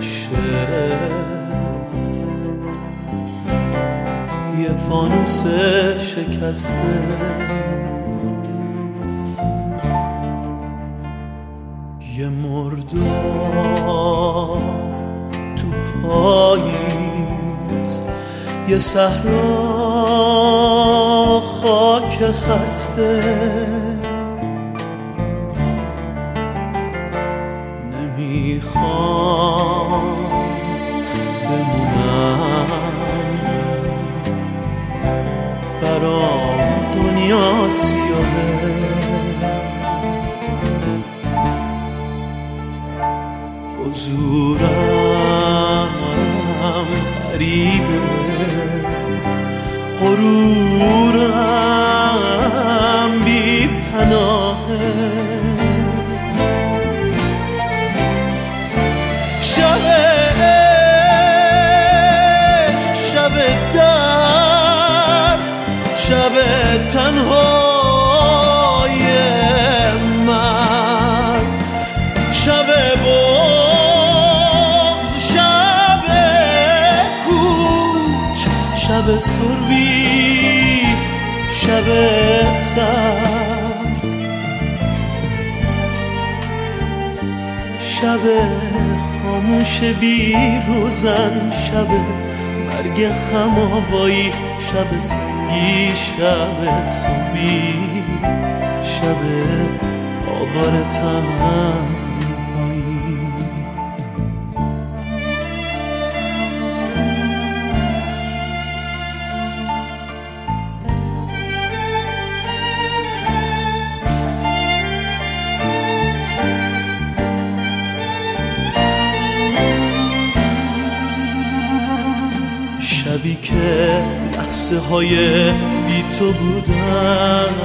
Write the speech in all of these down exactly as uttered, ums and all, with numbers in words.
عاشق یه فانوس شکسته، یه مردار تو پاییز، یه صحرا خاک خسته. نمیخوام بمونم، برام دنیا سیاهه. حضورم غریبه، غرورم بی پناهه. شب عشق، شب درد، شب تنهای مرد، شب بغض، شب کوچ، شب سربی، شب سرد، شب خاموش بی روزن، شب مرگ هماوایی، شب سنگی، شب صبحی، شب آوار تنهایی. شبی که لحظه های بی تو بودن،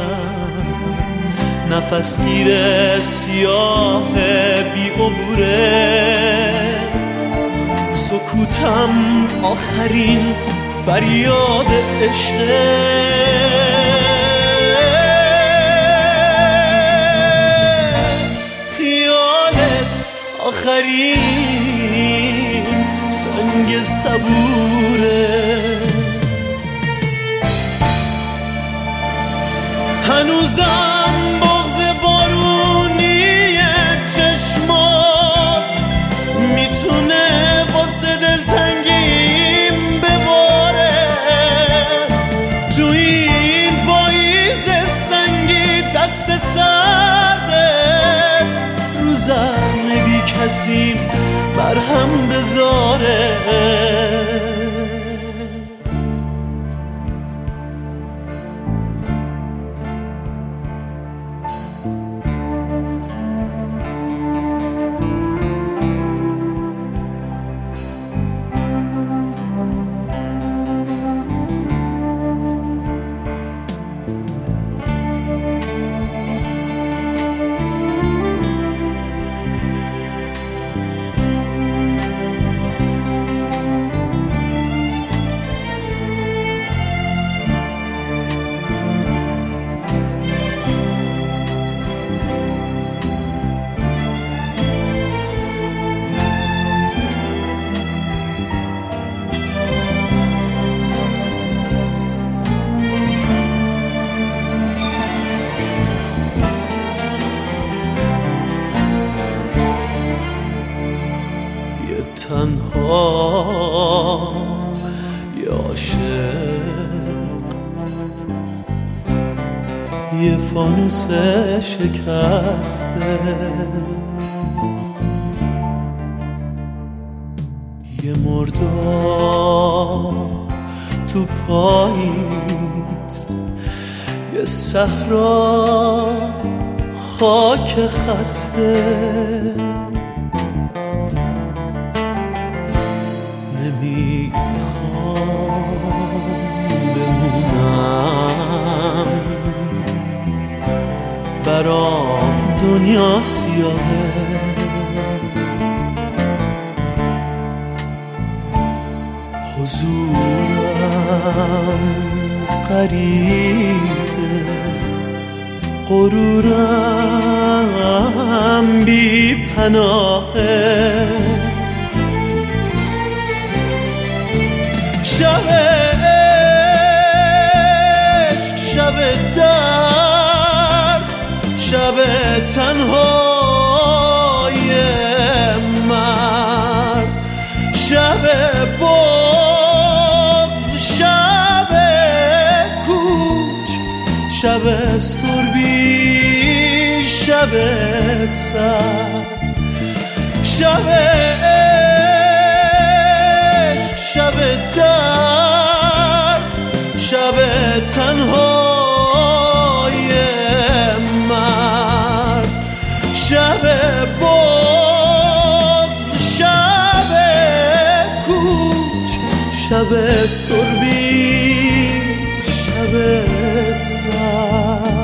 نفس گیر سیاه بی عبوره، سکوتم آخرین فریاد عشقه. خیالت آخرین سنگ صبوره، هنوزم بغض بارونی چشمات میتونه واسه دلتنگیم بباره. تو این پاییز سنگی دست سرده، رو زخم بی کسی برهم بذاره. تنها یه عاشق یه فانوس شکسته، یه مردار تو پاییز، یه صحرا خاک خسته. نمیخوام بمونم، برام دنیا سیاهه. حضورم غریبه، غرورم بی پناهه. شب عشق، شب درد، شب تنهای مرد، شب بغض، شب کوچ، شب سربی، شب سرد، شب عشق، شب درد، شب تنهای مرد، شب بغض، شب کوچ، شب سربی، شب سرد.